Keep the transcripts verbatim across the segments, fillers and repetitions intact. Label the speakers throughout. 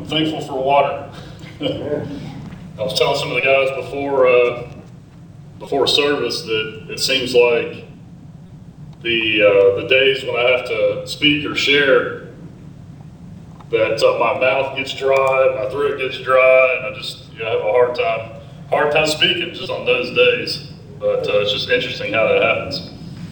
Speaker 1: I'm thankful for water. I was telling some of the guys before uh, before service that it seems like the uh, the days when I have to speak or share, that uh, my mouth gets dry, my throat gets dry, and I just you know, have a hard time hard time speaking just on those days. But uh, it's just interesting how that happens.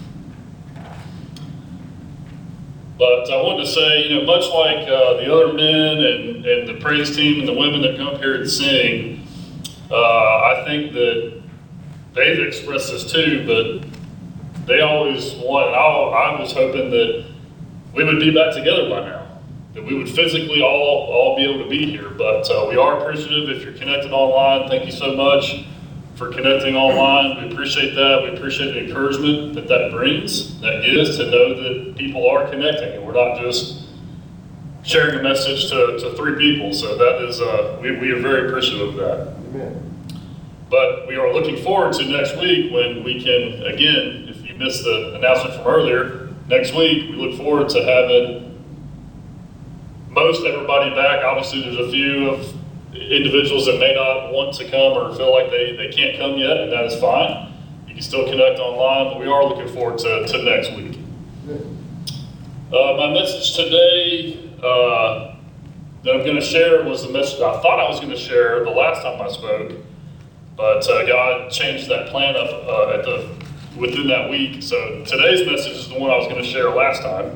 Speaker 1: But I wanted to say, you know, much like uh, the other men and, and the praise team and the women that come up here and sing, uh, I think that they've expressed this too, but they always want, I, I was hoping that we would be back together by now, that we would physically all, all be able to be here. But uh, we are appreciative if you're connected online. Thank you so much for connecting online. We appreciate that. We appreciate the encouragement that that brings, that gives, to know that people are connecting and we're not just sharing a message to, to three people. So that is, uh, we, we are very appreciative of that.
Speaker 2: Amen.
Speaker 1: But we are looking forward to next week when we can, again, if you missed the announcement from earlier, next week we look forward to having most everybody back. Obviously there's a few of individuals that may not want to come or feel like they, they can't come yet, and that is fine. You can still connect online, but we are looking forward to, to next week. Uh, my message today uh, that I'm going to share was the message I thought I was going to share the last time I spoke, but uh, God changed that plan up uh, at the within that week. So today's message is the one I was going to share last time.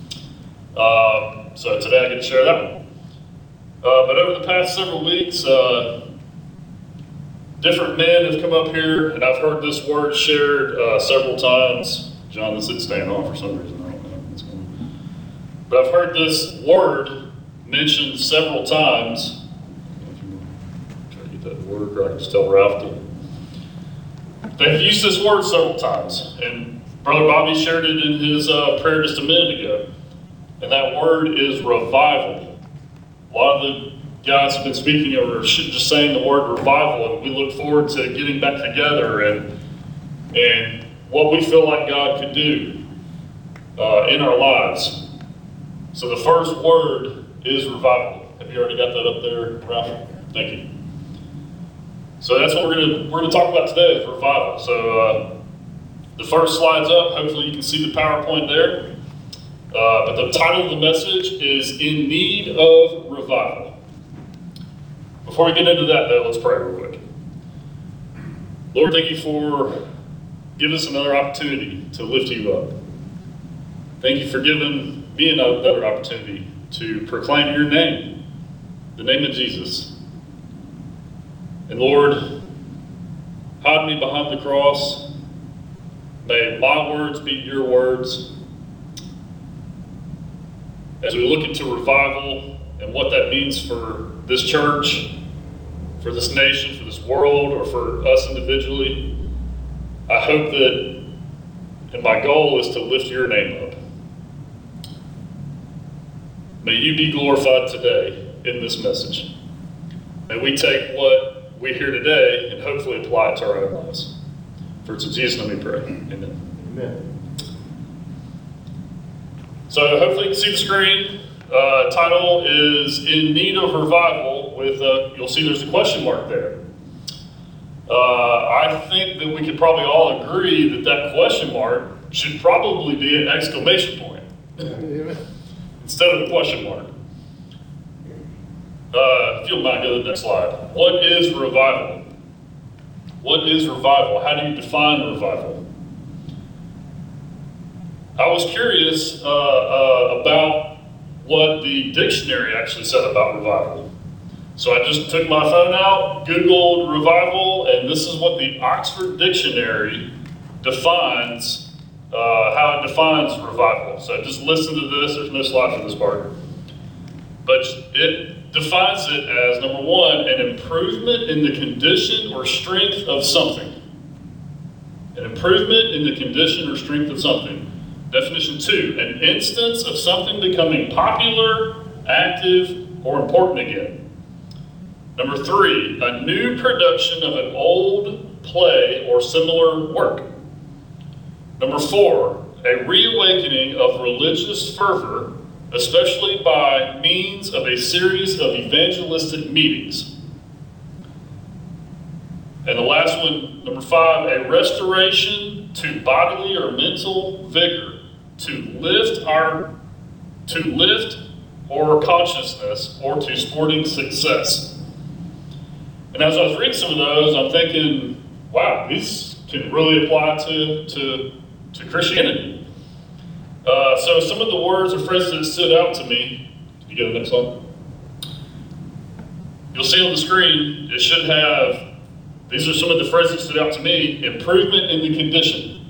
Speaker 1: Um, so today I get to share that one. Uh, but over the past several weeks, uh, different men have come up here, and I've heard this word shared uh, several times. John, this is staying on for some reason. I don't know what's going on. But I've heard this word mentioned several times. If you want to try to get that word right, just tell Ralph to. They've used this word several times, and Brother Bobby shared it in his uh, prayer just a minute ago. And that word is revival. A lot of the guys have been speaking or just saying the word revival, and we look forward to getting back together and and what we feel like God could do uh, in our lives. So the first word is revival. Have you already got that up there, Ralph? Thank you. So that's what we're gonna we're gonna talk about today is revival. So uh, the first slide's up. Hopefully you can see the PowerPoint there. Uh, but the title of the message is In Need of Revival. Before we get into that, though, let's pray real quick. Lord, thank you for giving us another opportunity to lift you up. Thank you for giving me another opportunity to proclaim your name, the name of Jesus. And Lord, hide me behind the cross. May my words be your words. As we look into revival and what that means for this church, for this nation, for this world, or for us individually, I hope that, and my goal is to lift your name up. May you be glorified today in this message. May we take what we hear today and hopefully apply it to our own lives. For it's in Jesus' name we pray. Amen.
Speaker 2: Amen.
Speaker 1: So hopefully you can see the screen. Uh, title is In Need of Revival with, uh, you'll see there's a question mark there. Uh, I think that we could probably all agree that that question mark should probably be an exclamation point instead of a question mark. Uh, if you'll mind, go to the next slide. What is revival? What is revival? How do you define revival? I was curious uh, uh, about what the dictionary actually said about revival. So I just took my phone out, Googled revival, and this is what the Oxford Dictionary defines, uh, how it defines revival. So just listen to this, there's no slide for this part. But it defines it as, number one, an improvement in the condition or strength of something. An improvement in the condition or strength of something. Definition two, an instance of something becoming popular, active, or important again. Number three, a new production of an old play or similar work. Number four, a reawakening of religious fervor especially by means of a series of evangelistic meetings. And the last one, number five, a restoration to bodily or mental vigor to lift our, to lift or consciousness or to sporting success. And as I was reading some of those, I'm thinking, wow, these can really apply to, to, to Christianity. Uh, so some of the words or phrases that stood out to me, can you go to the next slide? You'll see on the screen, it should have, these are some of the phrases that stood out to me: improvement in the condition,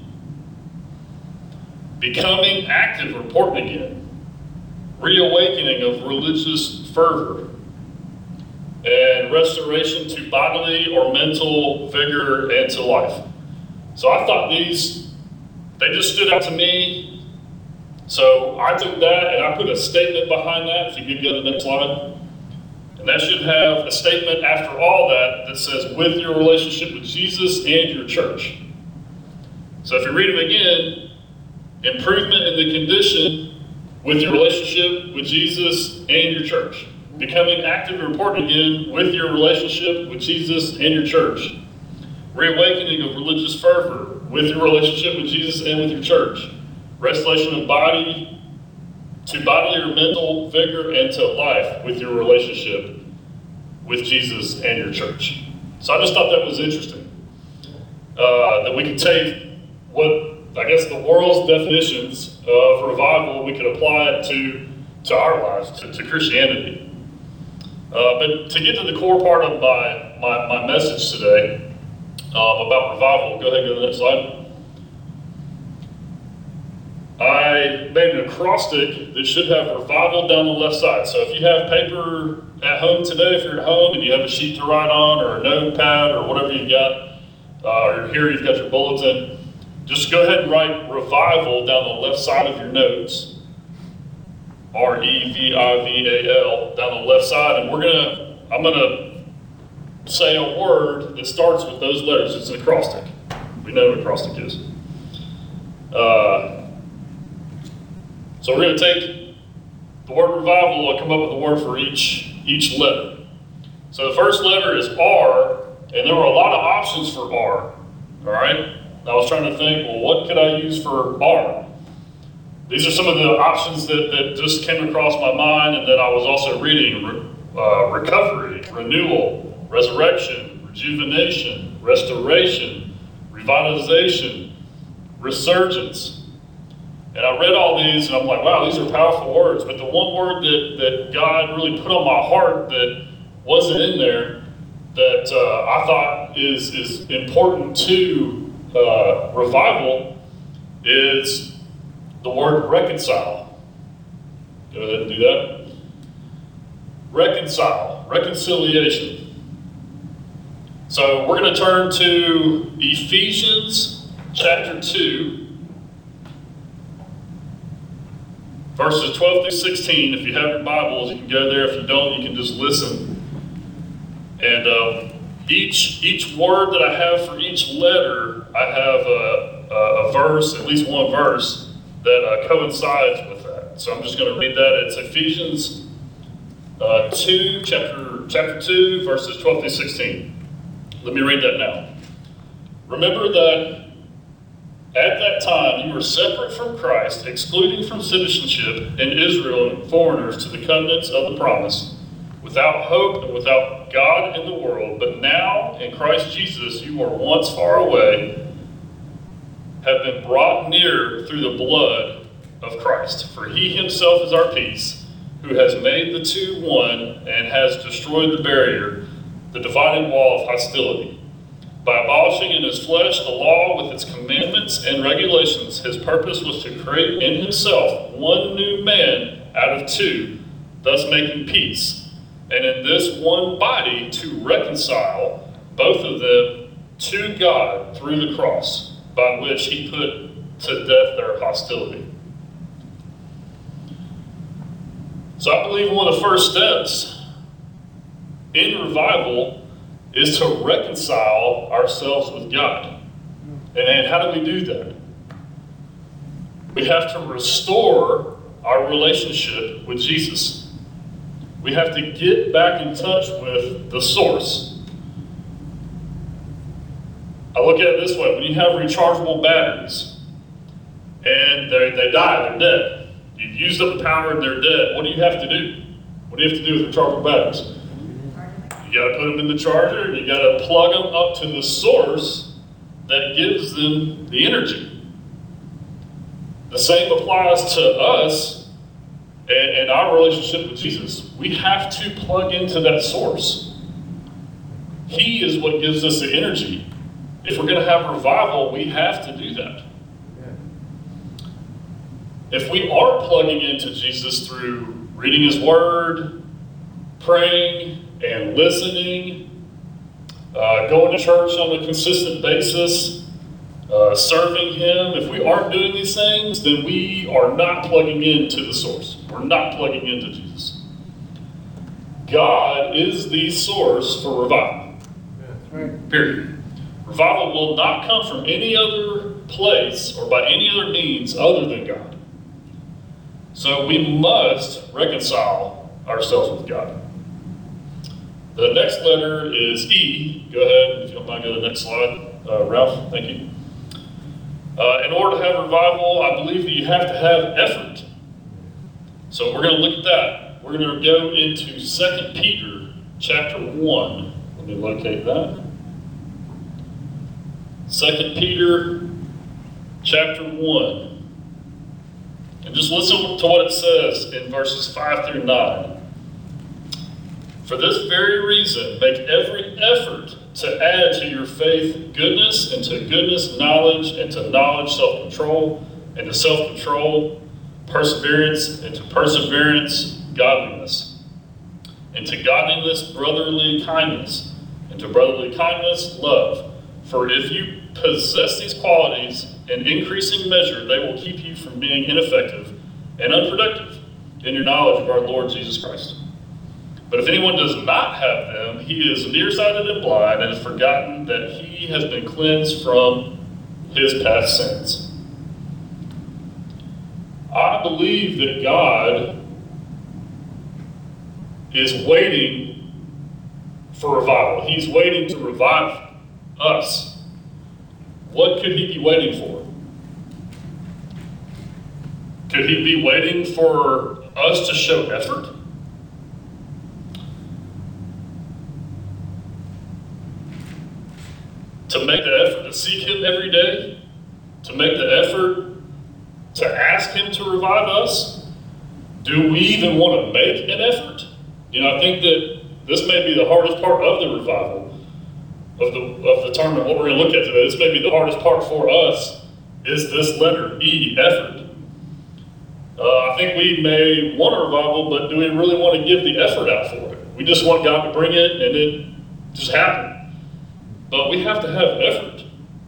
Speaker 1: becoming active or important again, reawakening of religious fervor, and restoration to bodily or mental vigor and to life. So I thought these, they just stood out to me. So I took that and I put a statement behind that, if you could go to the next slide. And that should have a statement after all that that says, with your relationship with Jesus and your church. So if you read them again, improvement in the condition with your relationship with Jesus and your church. Becoming active and important again with your relationship with Jesus and your church. Reawakening of religious fervor with your relationship with Jesus and with your church. Restoration of body to bodily or mental vigor and to life with your relationship with Jesus and your church. So I just thought that was interesting. Uh, that we could take what, I guess, the world's definitions of revival, we could apply it to, to our lives, to, to Christianity. Uh, but to get to the core part of my, my, my message today um, about revival, go ahead and go to the next slide. I made an acrostic that should have revival down the left side. So if you have paper at home today, if you're at home and you have a sheet to write on or a notepad or whatever you've got, uh, or here you've got your bulletin, just go ahead and write revival down the left side of your notes. R E V I V A L down the left side. And we're gonna, I'm gonna say a word that starts with those letters. It's an acrostic. We know what an acrostic is. Uh, So we're going to take the word revival and come up with a word for each, each letter. So the first letter is R, and there were a lot of options for R, all right? I was trying to think, well, what could I use for R? These are some of the options that, that just came across my mind and that I was also reading. Re, uh, recovery, renewal, resurrection, rejuvenation, restoration, revitalization, resurgence. And I read all these and I'm like, wow, these are powerful words. But the one word that, that God really put on my heart that wasn't in there that uh, I thought is, is important to uh, revival is the word reconcile. Go ahead and do that. Reconcile, reconciliation. So we're going to turn to Ephesians chapter two. Verses twelve through sixteen, if you have your Bibles, you can go there. If you don't, you can just listen. And uh, each each word that I have for each letter, I have a, a, a verse, at least one verse, that uh, coincides with that. So I'm just going to read that. It's Ephesians uh, two, chapter, chapter two, verses twelve through sixteen. Let me read that now. Remember that at that time, you were separate from Christ, excluded from citizenship in Israel and foreigners to the covenants of the promise, without hope and without God in the world. But now, in Christ Jesus, you were once far away, have been brought near through the blood of Christ. For he himself is our peace, who has made the two one and has destroyed the barrier, the dividing wall of hostility. By abolishing in his flesh the law with its commandments and regulations, his purpose was to create in himself one new man out of two, thus making peace, and in this one body to reconcile both of them to God through the cross, by which he put to death their hostility. So I believe one of the first steps in revival is to reconcile ourselves with God. And, and how do we do that? We have to restore our relationship with Jesus. We have to get back in touch with the source. I look at it this way: when you have rechargeable batteries and they, they die, they're dead. You've used up the power and they're dead. What do you have to do? What do you have to do with rechargeable batteries? You got to put them in the charger, and you got to plug them up to the source that gives them the energy. The same applies to us and, and our relationship with Jesus. We have to plug into that source. He is what gives us the energy. If we're going to have revival, we have to do that. If we are plugging into Jesus through reading his word, praying and listening, uh, going to church on a consistent basis, uh, serving him, if we aren't doing these things, then we are not plugging into the source. We're not plugging into Jesus. God is the source for revival.
Speaker 2: That's right.
Speaker 1: Period. Revival will not come from any other place or by any other means other than God. So we must reconcile ourselves with God. The next letter is E. Go ahead, if you don't mind, go to the next slide. Uh, Ralph, thank you. Uh, in order to have revival, I believe that you have to have effort. So we're going to look at that. We're going to go into Second Peter chapter one. Let me locate that. Second Peter chapter one. And just listen to what it says in verses five through nine. For this very reason, make every effort to add to your faith goodness, and to goodness knowledge, and to knowledge self-control, and to self-control perseverance, and to perseverance godliness, and to godliness brotherly kindness, and to brotherly kindness love. For if you possess these qualities in increasing measure, they will keep you from being ineffective and unproductive in your knowledge of our Lord Jesus Christ. But if anyone does not have them, he is nearsighted and blind, and has forgotten that he has been cleansed from his past sins. I believe that God is waiting for revival. He's waiting to revive us. What could he be waiting for? Could he be waiting for us to show effort? To make the effort to seek him every day? To make the effort to ask him to revive us? Do we even want to make an effort? You know, I think that this may be the hardest part of the revival, of the of the term and what we're going to look at today. This may be the hardest part for us, is this letter E, effort. Uh, I think we may want a revival, but do we really want to give the effort out for it? We just want God to bring it and it just happen. But we have to have effort.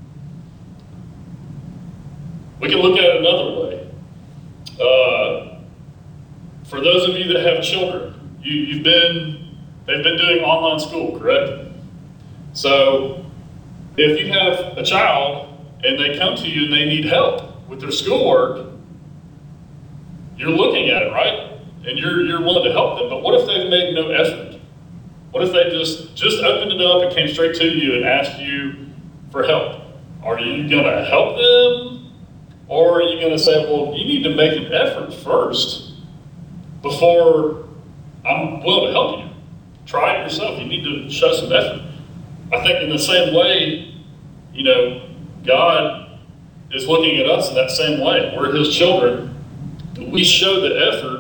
Speaker 1: We can look at it another way. Uh, for those of you that have children, you, you've been, they've been doing online school, correct? So if you have a child and they come to you and they need help with their schoolwork, you're looking at it, right? And you're you're willing to help them. But what if they've made no effort? What if they just, just opened it up and came straight to you and asked you for help? Are you going to help them? Or are you going to say, well, you need to make an effort first before I'm willing to help you? Try it yourself. You need to show some effort. I think in the same way, you know, God is looking at us in that same way. We're his children. Do we show the effort?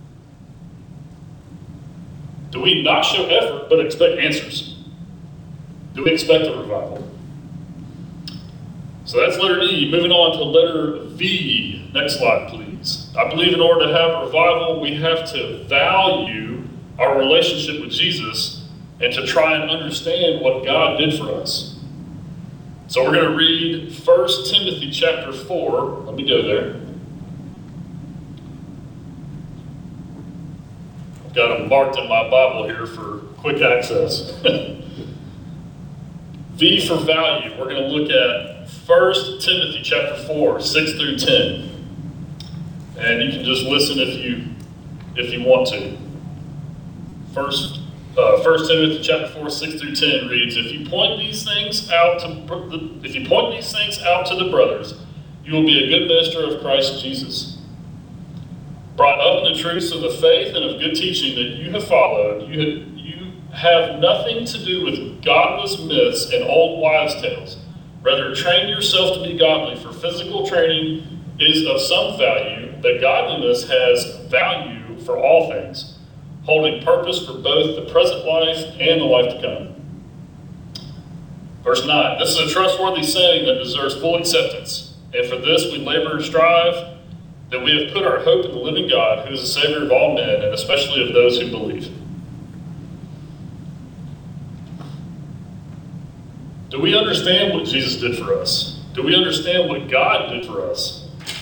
Speaker 1: Do we not show effort but expect answers? Do we expect a revival? So that's letter E. Moving on to letter V. Next slide, please. I believe in order to have revival, we have to value our relationship with Jesus and to try and understand what God did for us. So we're going to read First Timothy chapter four. Let me go there. I've got them marked in my Bible here for quick access. V for value. We're going to look at First Timothy chapter four, six through ten. And you can just listen if you if you want to. First, uh, First Timothy chapter four, six through ten reads, "If you point these things out to the, if you point these things out to the brothers, you will be a good minister of Christ Jesus, brought up in the truths of the faith and of good teaching that you have followed. You have, you have nothing to do with godless myths and old wives' tales. Rather, train yourself to be godly, for physical training is of some value, but godliness has value for all things, holding purpose for both the present life and the life to come." Verse nine, "This is a trustworthy saying that deserves full acceptance, and for this we labor and strive, that we have put our hope in the living God, who is the Savior of all men, and especially of those who believe." Do we understand what Jesus did for us? Do we understand what God did for us?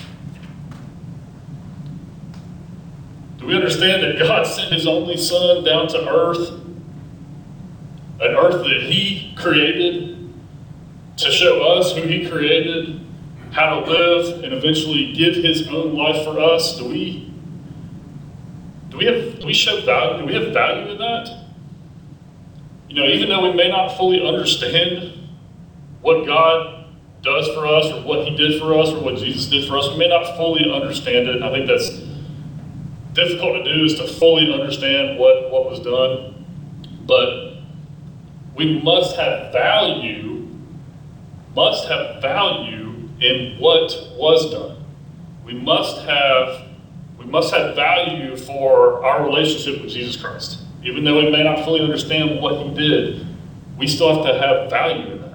Speaker 1: Do we understand that God sent his only Son down to earth, an earth that he created, to show us who he created, how to live, and eventually give his own life for us? Do we, do we have, do we show value? Do we have value in that? You know, even though we may not fully understand what God does for us, or what he did for us, or what Jesus did for us, we may not fully understand it. I think that's difficult to do, is to fully understand what, what was done. But we must have value, must have value in what was done. We must have, we must have value for our relationship with Jesus Christ. Even though we may not fully understand what he did, we still have to have value in that.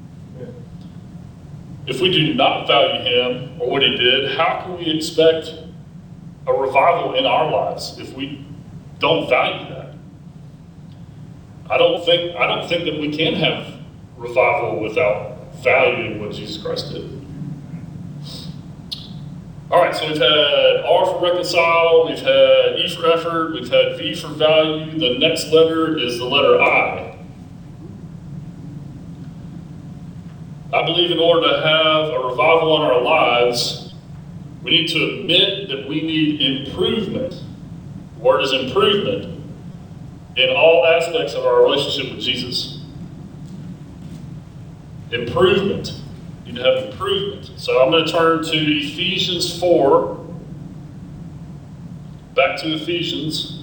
Speaker 1: If we do not value him or what he did, how can we expect a revival in our lives if we don't value that? I don't think I don't think that we can have revival without valuing what Jesus Christ did. All right, so we've had R for reconcile, we've had E for effort, we've had V for value. The next letter is the letter I. I believe in order to have a revival in our lives, we need to admit that we need improvement. The word is improvement in all aspects of our relationship with Jesus. Improvement. We need to have improvement. So I'm going to turn to Ephesians four. Back to Ephesians.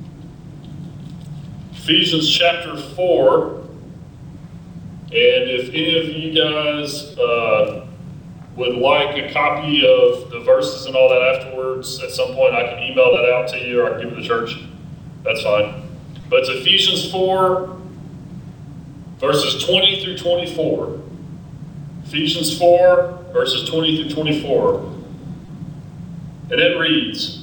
Speaker 1: Ephesians chapter four. And if any of you guys uh, would like a copy of the verses and all that afterwards, at some point I can email that out to you, or I can give it to the church. That's fine. But it's Ephesians four, verses twenty through twenty-four. Ephesians four, verses twenty through twenty-four. And it reads,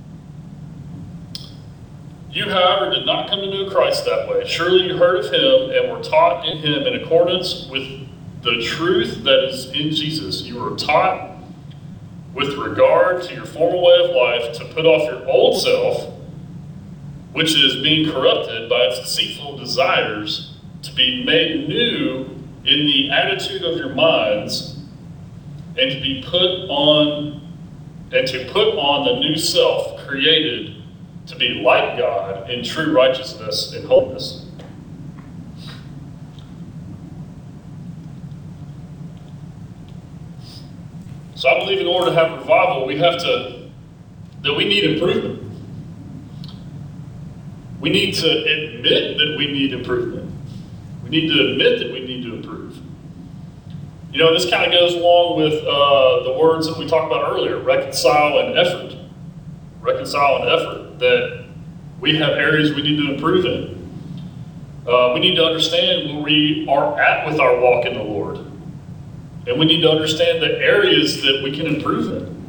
Speaker 1: "You, however, did not come to know Christ that way. Surely you heard of him and were taught in him in accordance with the truth that is in Jesus. You were taught with regard to your former way of life to put off your old self, which is being corrupted by its deceitful desires, to be made new in the attitude of your minds, and to be put on, and to put on the new self, created to be like God in true righteousness and holiness." So I believe in order to have revival, we have to, that we need improvement. We need to admit that we need improvement. We need to admit that we need to improve. You know, this kind of goes along with uh, the words that we talked about earlier, reconcile and effort. Reconcile and effort, that we have areas we need to improve in. Uh, we need to understand where we are at with our walk in the Lord. And we need to understand the areas that we can improve in.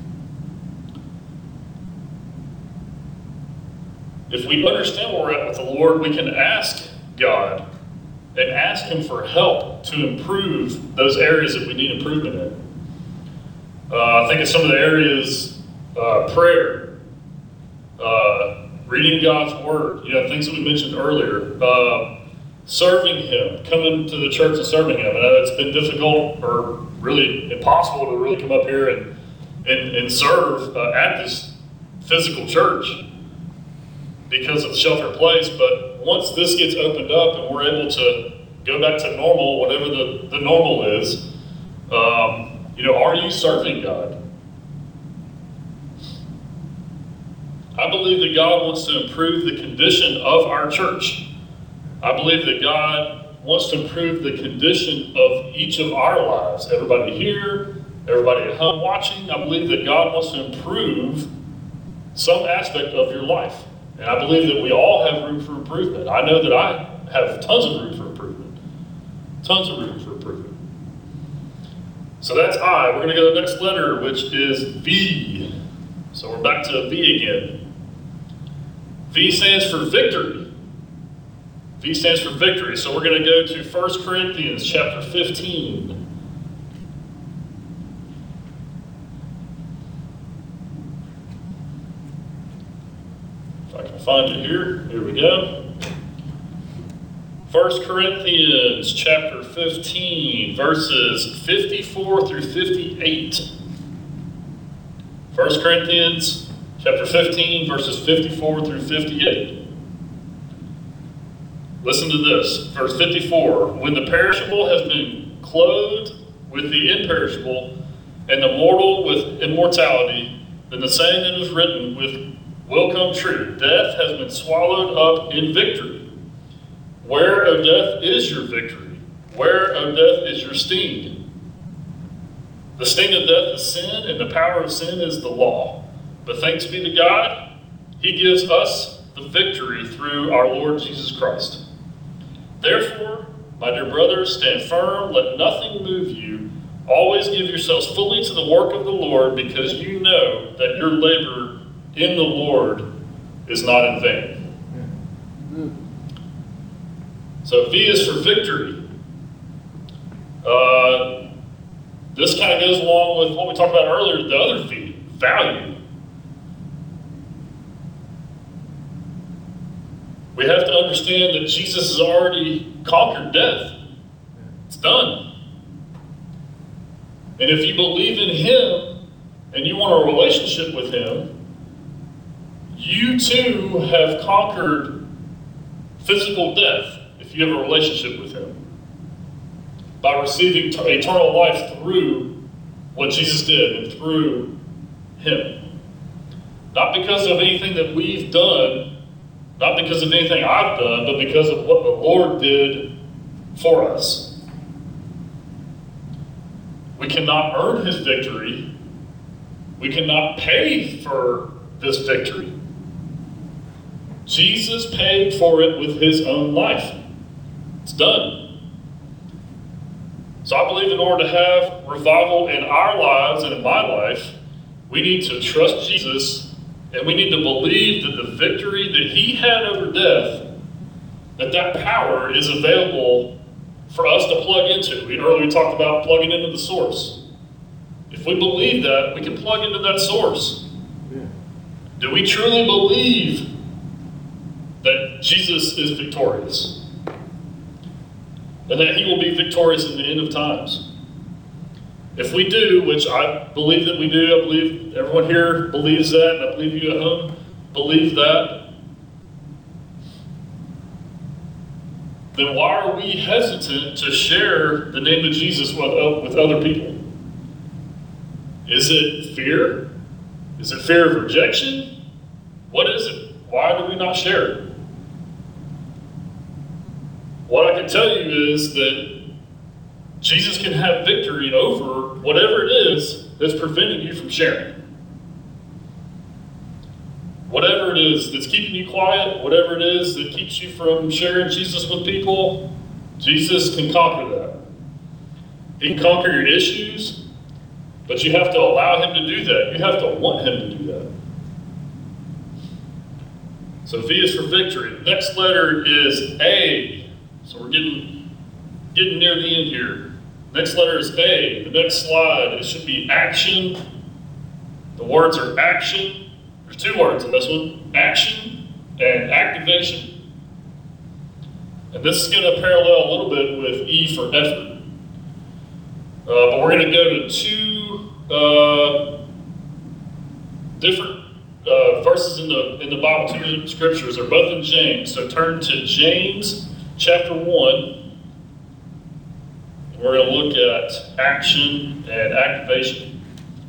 Speaker 1: If we understand where we're at with the Lord, we can ask God and ask him for help to improve those areas that we need improvement in. Uh, I think of some of the areas, uh, prayer, uh, reading God's word, you know, things that we mentioned earlier, uh, serving him, coming to the church and serving him. I know it's been difficult or really impossible to really come up here and, and, and serve uh, at this physical church because of the shelter in place. But once this gets opened up and we're able to go back to normal, whatever the, the normal is, um, you know, are you serving God? I believe that God wants to improve the condition of our church. I believe that God wants to improve the condition of each of our lives. Everybody here, everybody at home watching, I believe that God wants to improve some aspect of your life. And I believe that we all have room for improvement. I know that I have tons of room for improvement. Tons of room for improvement. So that's I. We're going to go to the next letter, which is V. So we're back to V again. V stands for victory. V stands for victory. So we're going to go to First Corinthians chapter fifteen. If I can find it here. Here we go. First Corinthians chapter fifteen, verses fifty-four through fifty-eight. First Corinthians chapter fifteen, verses fifty-four through fifty-eight. Listen to this, verse fifty-four. When the perishable has been clothed with the imperishable, and the mortal with immortality, then the saying that is written with will come true. Death has been swallowed up in victory. Where, O death, is your victory? Where, O death, is your sting? The sting of death is sin, and the power of sin is the law. But thanks be to God, He gives us the victory through our Lord Jesus Christ. Therefore, my dear brothers, stand firm, let nothing move you. Always give yourselves fully to the work of the Lord, because you know that your labor in the Lord is not in vain. So V is for victory. Uh, this kind of goes along with what we talked about earlier, the other V, value. We have to understand that Jesus has already conquered death. It's done. And if you believe in Him and you want a relationship with Him, you too have conquered physical death if you have a relationship with Him, by receiving t- eternal life through what Jesus did and through Him. Not because of anything that we've done, not because of anything I've done, but because of what the Lord did for us. We cannot earn His victory. We cannot pay for this victory. Jesus paid for it with His own life. It's done. So I believe in order to have revival in our lives and in my life, we need to trust Jesus. And we need to believe that the victory that He had over death, that that power is available for us to plug into. We earlier talked about plugging into the source. If we believe that, we can plug into that source. Yeah. Do we truly believe that Jesus is victorious? And that He will be victorious in the end of times? If we do, which I believe that we do, I believe everyone here believes that, and I believe you at home believe that, then why are we hesitant to share the name of Jesus with, uh, with other people? Is it fear? Is it fear of rejection? What is it? Why do we not share it? What I can tell you is that Jesus can have victory over whatever it is that's preventing you from sharing. Whatever it is that's keeping you quiet, whatever it is that keeps you from sharing Jesus with people, Jesus can conquer that. He can conquer your issues, but you have to allow Him to do that. You have to want Him to do that. So V is for victory. Next letter is A. So we're getting, getting near the end here. Next letter is A. The next slide, it should be action. The words are action. There's two words in this one. Action and activation. And this is going to parallel a little bit with E for effort. Uh, but we're going to go to two uh, different uh, verses in the in the Bible, two different scriptures. They're both in James. So turn to James chapter one. We're going to look at action and activation.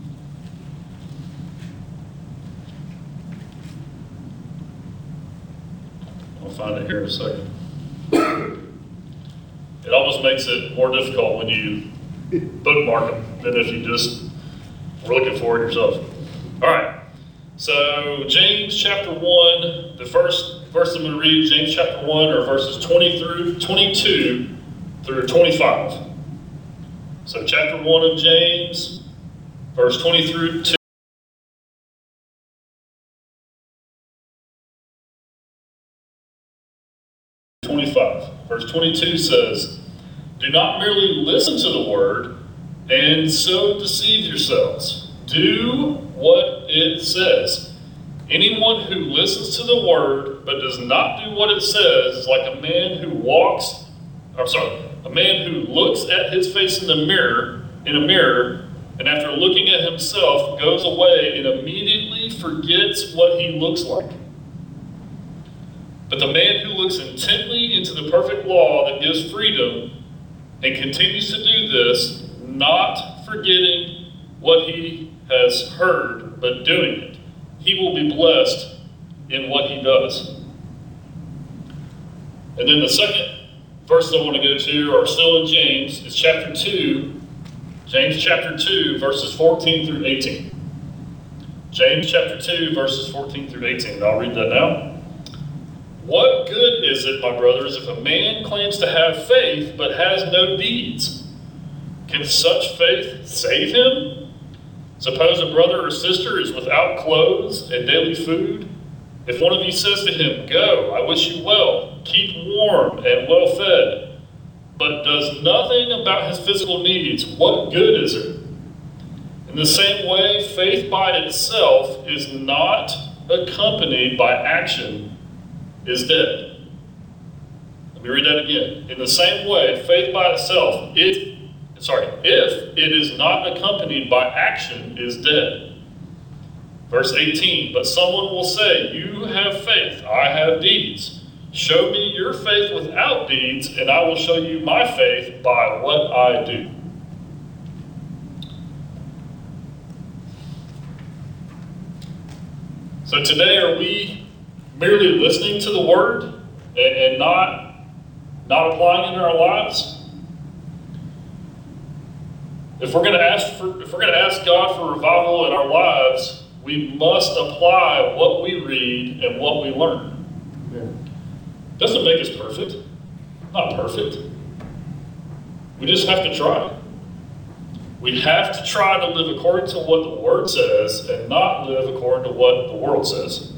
Speaker 1: I'll find it here in a second. It almost makes it more difficult when you bookmark them than if you just were looking for it yourself. All right. So James chapter one, the first verse I'm going to read, James chapter one, are verses twenty through twenty-two through twenty-five. So chapter one of James, verse twenty through two. twenty-five. Verse twenty-two says, "Do not merely listen to the word and so deceive yourselves. Do what it says. Anyone who listens to the word but does not do what it says is like a man who walks, I'm sorry, a man who looks at his face in the mirror, in a mirror, and after looking at himself goes away and immediately forgets what he looks like. But the man who looks intently into the perfect law that gives freedom and continues to do this, not forgetting what he has heard, but doing it, he will be blessed in what he does." And then the second verse I want to go to are still in James. It's chapter two, James chapter two, verses fourteen through eighteen. James chapter two, verses fourteen through eighteen. I'll read that now. "What good is it, my brothers, if a man claims to have faith but has no deeds? Can such faith save him? Suppose a brother or sister is without clothes and daily food. If one of you says to him, 'Go, I wish you well, keep warm and well fed,' but does nothing about his physical needs, what good is it? In the same way, faith by itself is not accompanied by action is dead." Let me read that again. In the same way, faith by itself, it, sorry, if it is not accompanied by action, is dead. Verse eighteen, "But someone will say, 'You have faith, I have deeds. Show me your faith without deeds, and I will show you my faith by what I do.'" So today, are we merely listening to the word and, and not, not applying it in our lives? If we're going to ask for, if we're going to ask God for revival in our lives, we must apply what we read and what we learn. Yeah. Doesn't make us perfect. Not perfect. We just have to try. We have to try to live according to what the Word says and not live according to what the world says.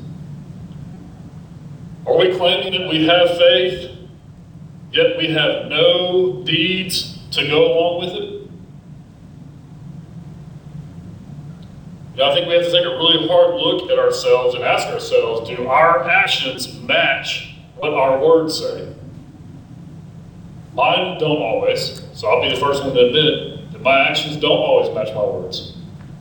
Speaker 1: Are we claiming that we have faith, yet we have no deeds to go along with it? You know, I think we have to take a really hard look at ourselves and ask ourselves, do our actions match what our words say? Mine don't always, so I'll be the first one to admit that my actions don't always match my words.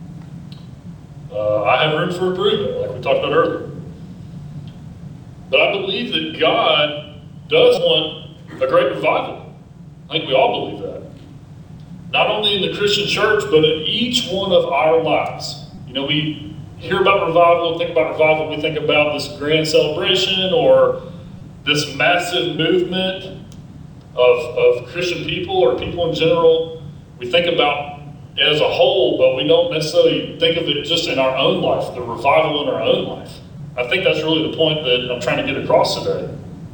Speaker 1: Uh, I have room for improvement, like we talked about earlier. But I believe that God does want a great revival. I think we all believe that. Not only in the Christian church, but in each one of our lives. You know, we hear about revival, think about revival, we think about this grand celebration or this massive movement of, of Christian people or people in general. We think about it as a whole, but we don't necessarily think of it just in our own life, the revival in our own life. I think that's really the point that I'm trying to get across today.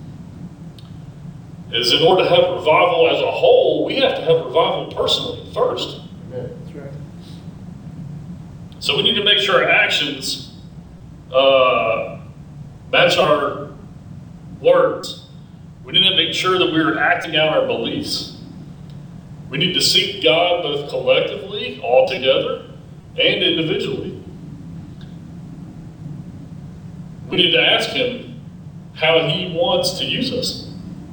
Speaker 1: Is in order to have revival as a whole, we have to have revival personally first.
Speaker 2: Amen. That's right.
Speaker 1: So we need to make sure our actions uh, match our words. We need to make sure that we're acting out our beliefs. We need to seek God both collectively, all together, and individually. We need to ask Him how He wants to use us.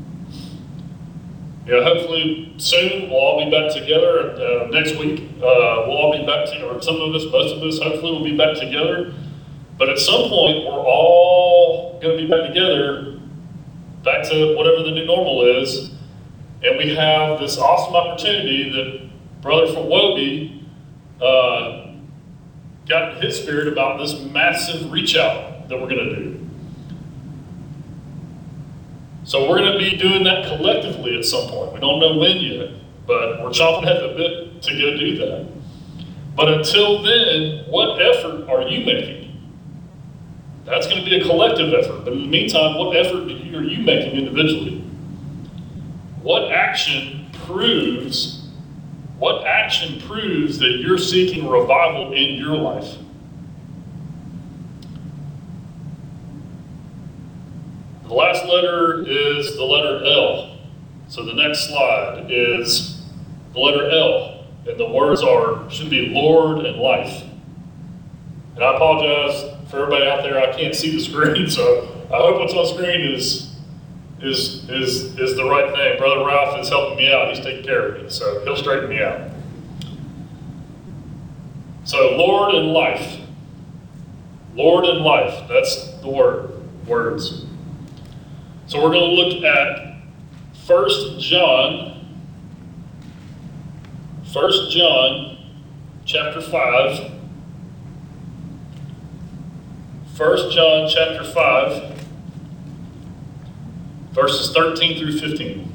Speaker 1: You know, hopefully soon we'll all be back together. Uh, next week uh, we'll all be back together, or some of us, most of us, hopefully we'll be back together But at some point, we're all going to be back together, back to whatever the new normal is, and we have this awesome opportunity that Brother from Woby uh, got in his spirit about this massive reach out that we're going to do. So we're going to be doing that collectively at some point. We don't know when yet, but we're chomping at the bit to go do that. But until then, what effort are you making? That's going to be a collective effort. But in the meantime, what effort are you making individually? What action proves, what action proves that you're seeking revival in your life? The last letter is the letter L. So the next slide is the letter L. And the words are, should be Lord and life. And I apologize for everybody out there, I can't see the screen, so I hope what's on screen is is is is the right thing. Brother Ralph is helping me out. He's taking care of me, so he'll straighten me out. So Lord and life. Lord and life, that's the word, words. So we're going to look at First John, First John chapter five. First John chapter five, verses thirteen through fifteen.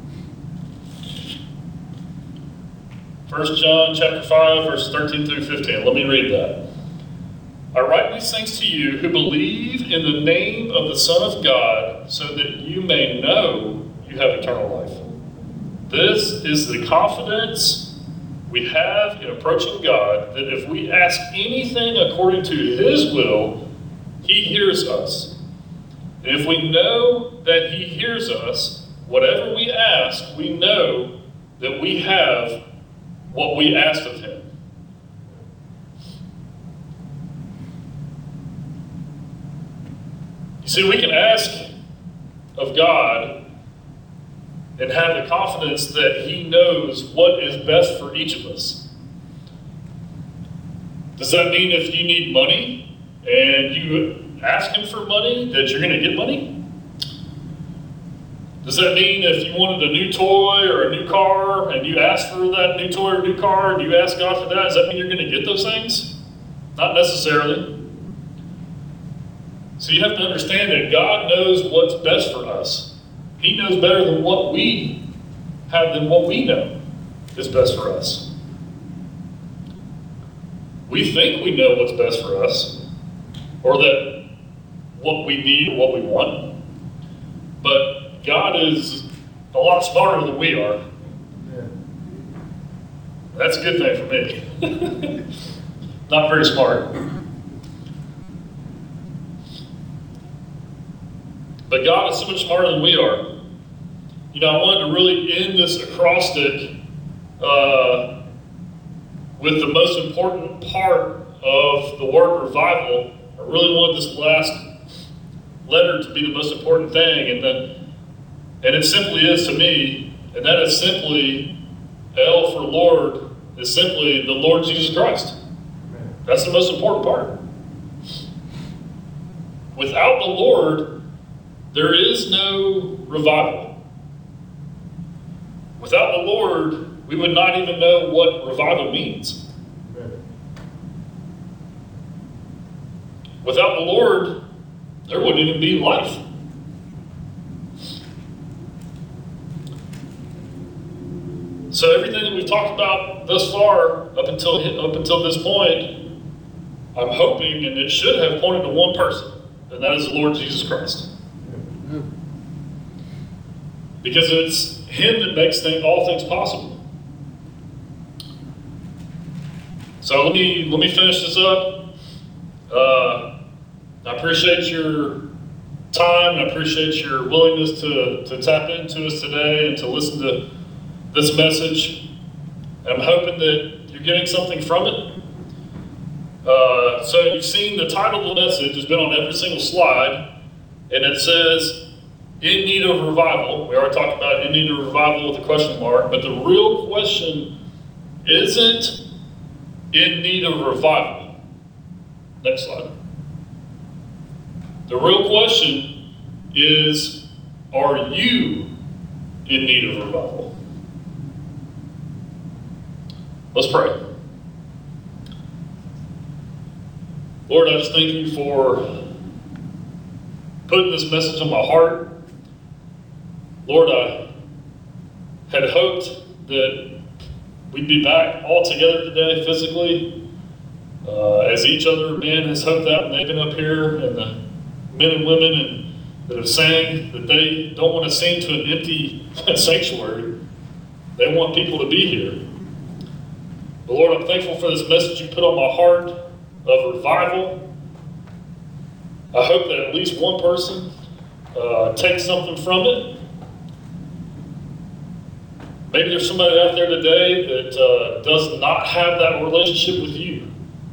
Speaker 1: First John chapter five, verses thirteen through fifteen. Let me read that. I write these things to you who believe in the name of the Son of God, so that you may know you have eternal life. This is the confidence we have in approaching God, that if we ask anything according to His will, He hears us. And if we know that He hears us, whatever we ask, we know that we have what we asked of Him. You see, we can ask of God and have the confidence that He knows what is best for each of us. Does that mean if you need money, and you ask Him for money, that you're going to get money? Does that mean if you wanted a new toy or a new car, and you ask for that new toy or new car, and you ask God for that, does that mean you're going to get those things? Not necessarily. So you have to understand that God knows what's best for us. He knows better than what we have, than what we know is best for us. We think we know what's best for us, or that what we need or what we want. But God is a lot smarter than we are. Yeah. That's a good thing for me. Not very smart. But God is so much smarter than we are. You know, I wanted to really end this acrostic uh, with the most important part of the word revival. I really wanted this last letter to be the most important thing, and then, and it simply is to me, and that is simply L for Lord, is simply the Lord Jesus Christ. That's the most important part. Without the Lord, there is no revival. Without the Lord, we would not even know what revival means. Without the Lord, there wouldn't even be life. So everything that we've talked about thus far, up until up until this point, I'm hoping, and it should have pointed to one person, and that is the Lord Jesus Christ. Because it's Him that makes things, all things possible. So let me let me finish this up. Uh, I appreciate your time. I appreciate your willingness to, to tap into us today and to listen to this message. And I'm hoping that you're getting something from it. Uh, so you've seen the title of the message has been on every single slide, and it says, in need of revival. We already talked about in need of revival with a question mark, but the real question isn't in need of revival. Next slide. The real question is, are you in need of revival? Let's pray. Lord, I just thank you for putting this message on my heart. Lord, I had hoped that we'd be back all together today physically, uh, as each other man has hoped that, and they've been up here, and the men and women and, that have sang that they don't want to sing to an empty sanctuary. They want people to be here. But Lord, I'm thankful for this message you put on my heart of revival. I hope that at least one person uh, takes something from it. Maybe there's somebody out there today that uh, does not have that relationship with you.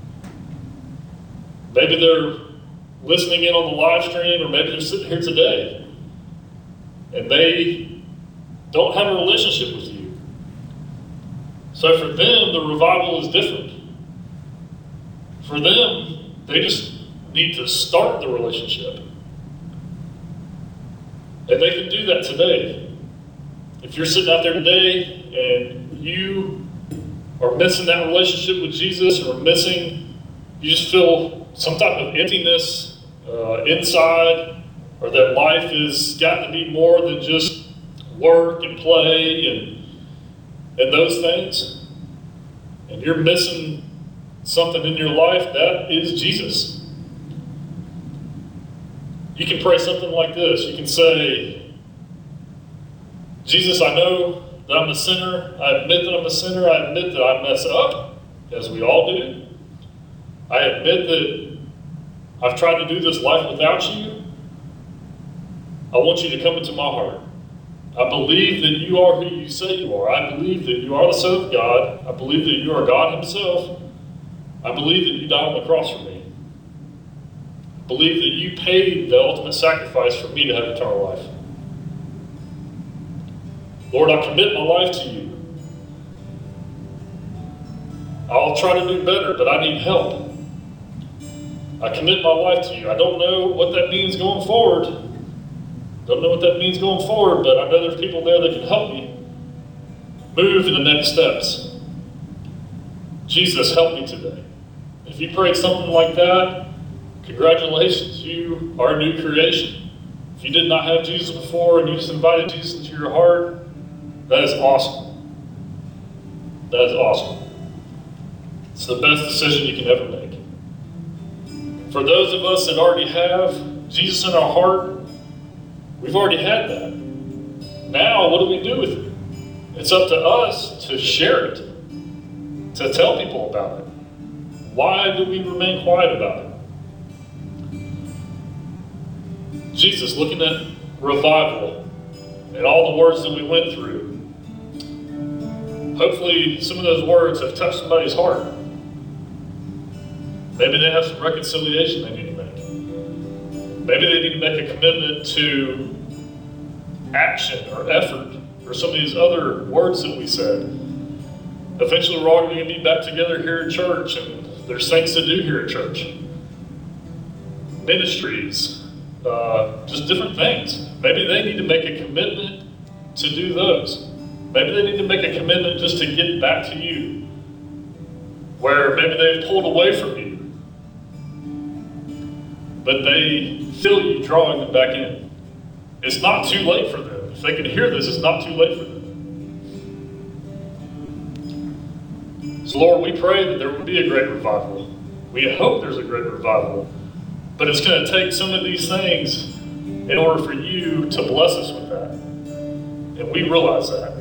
Speaker 1: Maybe they're listening in on the live stream, or maybe they're sitting here today and they don't have a relationship with you. So for them, the revival is different. For them, they just need to start the relationship. And they can do that today. If you're sitting out there today and you are missing that relationship with Jesus, or missing, you just feel some type of emptiness uh, inside, or that life has got to be more than just work and play and, and those things, and you're missing something in your life, that is Jesus. You can pray something like this. You can say, Jesus, I know that I'm a sinner. I admit that I'm a sinner. I admit that I mess up, as we all do. I admit that I've tried to do this life without you. I want you to come into my heart. I believe that you are who you say you are. I believe that you are the Son of God. I believe that you are God himself. I believe that you died on the cross for me. I believe that you paid the ultimate sacrifice for me to have eternal life. Lord, I commit my life to you. I'll try to do better, but I need help. I commit my life to you. I don't know what that means going forward. Don't know what that means going forward, but I know there's people there that can help me move to the next steps. Jesus, help me today. If you prayed something like that, congratulations, you are a new creation. If you did not have Jesus before and you just invited Jesus into your heart, that is awesome. That is awesome. It's the best decision you can ever make. For those of us that already have Jesus in our heart, we've already had that. Now, what do we do with it? It's up to us to share it, to tell people about it. Why do we remain quiet about it? Jesus, looking at revival and all the words that we went through, hopefully some of those words have touched somebody's heart. Maybe they have some reconciliation they need to make. Maybe they need to make a commitment to action or effort, or some of these other words that we said. Eventually we're all going to be back together here in church, and there's things to do here at church. Ministries, uh, just different things. Maybe they need to make a commitment to do those. Maybe they need to make a commitment just to get back to you, where maybe they've pulled away from you, but they feel you drawing them back in. It's not too late for them. If they can hear this, it's not too late for them. So Lord, we pray that there will be a great revival. We hope there's a great revival, but it's going to take some of these things in order for you to bless us with that. And we realize that.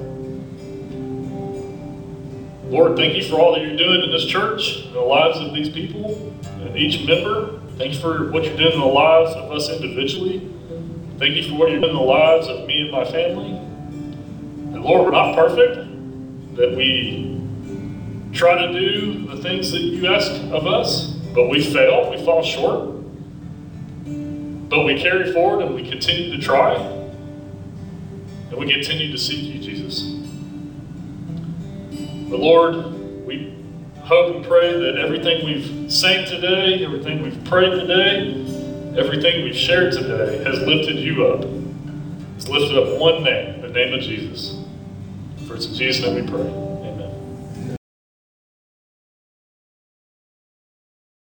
Speaker 1: Lord, thank you for all that you're doing in this church, in the lives of these people, and each member. Thank you for what you're doing in the lives of us individually. Thank you for what you're doing in the lives of me and my family. And Lord, we're not perfect, that we try to do the things that you ask of us, but we fail, we fall short. But we carry forward and we continue to try, and we continue to seek you, Jesus. But Lord, we hope and pray that everything we've sang today, everything we've prayed today, everything we've shared today has lifted you up. It's lifted up one name, the name of Jesus. For it's in Jesus' name we pray.